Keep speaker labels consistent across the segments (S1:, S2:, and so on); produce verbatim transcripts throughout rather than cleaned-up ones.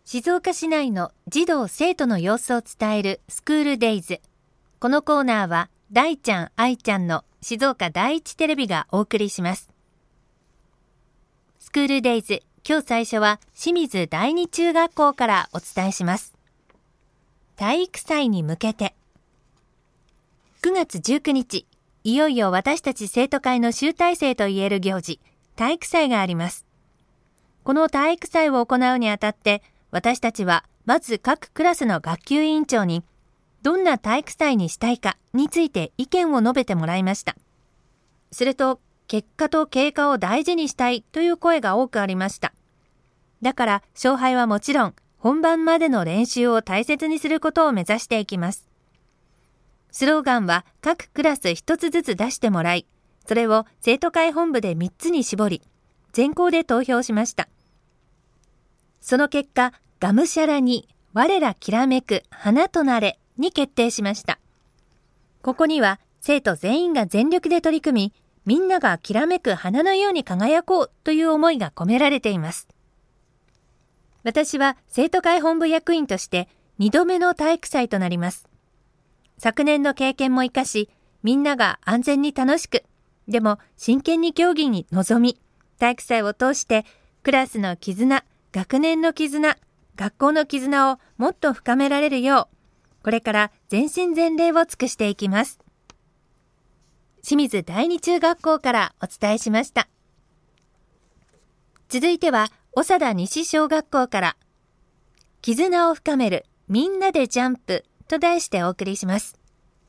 S1: 静岡市内の児童生徒の様子を伝えるスクールデイズ。このコーナーは大ちゃん愛ちゃんの静岡第一テレビがお送りします。スクールデイズ、今日最初は清水第二中学校からお伝えします。体育祭に向けて。くがつじゅうくにち、いよいよ私たち生徒会の集大成といえる行事、体育祭があります。この体育祭を行うにあたって、私たちはまず各クラスの学級委員長にどんな体育祭にしたいかについて意見を述べてもらいました。すると結果と経過を大事にしたいという声が多くありました。だから勝敗はもちろん本番までの練習を大切にすることを目指していきます。スローガンは各クラス一つずつ出してもらい、それを生徒会本部でみっつに絞り、全校で投票しました。その結果、がむしゃらに我らきらめく花となれに決定しました。ここには生徒全員が全力で取り組み、みんながきらめく花のように輝こうという思いが込められています。私は生徒会本部役員としてにどめの体育祭となります。昨年の経験も生かし、みんなが安全に楽しく、でも真剣に競技に臨み、体育祭を通してクラスの絆、学年の絆、学校の絆をもっと深められるよう、これから全身全霊を尽くしていきます。清水第二中学校からお伝えしました。続いては、長田西小学校から、絆を深めるみんなでジャンプと題してお送りします。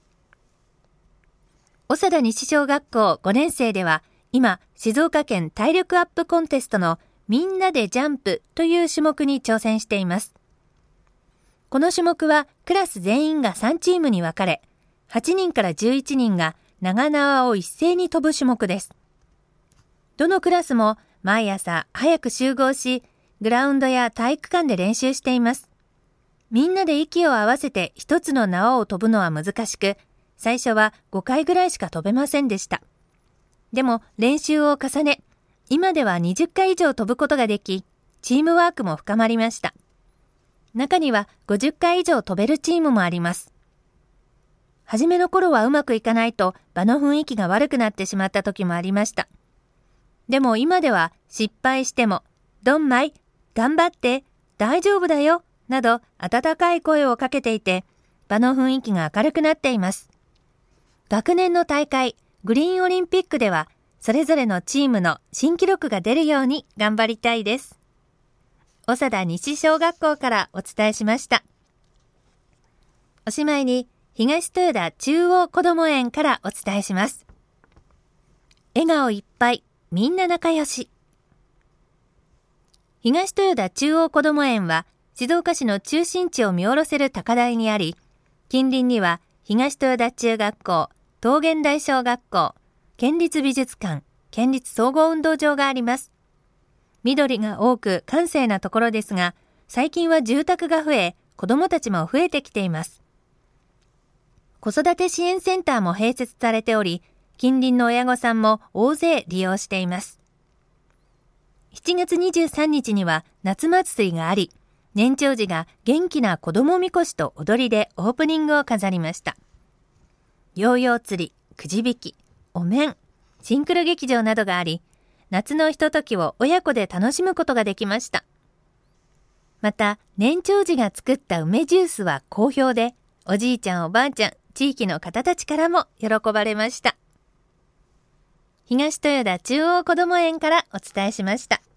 S1: 長田西小学校ごねん生では、今、静岡県体力アップコンテストのみんなでジャンプという種目に挑戦しています。この種目はクラス全員がさんチームに分かれ、はちにんからじゅういちにんが長縄を一斉に飛ぶ種目です。どのクラスも毎朝早く集合し、グラウンドや体育館で練習しています。みんなで息を合わせて一つの縄を飛ぶのは難しく、最初はごかいぐらいしか飛べませんでした。でも練習を重ね、今ではにじゅっかい以上飛ぶことができ、チームワークも深まりました。中にはごじゅっかい以上飛べるチームもあります。初めの頃はうまくいかないと場の雰囲気が悪くなってしまった時もありました。でも今では失敗しても、どんまい、頑張って、大丈夫だよ、など温かい声をかけていて、場の雰囲気が明るくなっています。学年の大会、グリーンオリンピックでは、それぞれのチームの新記録が出るように頑張りたいです。長田西小学校からお伝えしました。おしまいに、東豊田中央こども園からお伝えします。笑顔いっぱい、みんな仲良し。東豊田中央こども園は、静岡市の中心地を見下ろせる高台にあり、近隣には東豊田中学校、桃源台小学校、県立美術館、県立総合運動場があります。緑が多く閑静なところですが、最近は住宅が増え、子どもたちも増えてきています。子育て支援センターも併設されており、近隣の親御さんも大勢利用しています。しちがつにじゅうさんにちには夏祭りがあり、年長児が元気な子どもみこしと踊りでオープニングを飾りました。ヨーヨー釣り、くじ引き、お面、シンクロ劇場などがあり、夏のひとときを親子で楽しむことができました。また、年長児が作った梅ジュースは好評で、おじいちゃんおばあちゃん、地域の方たちからも喜ばれました。東豊田中央こども園からお伝えしました。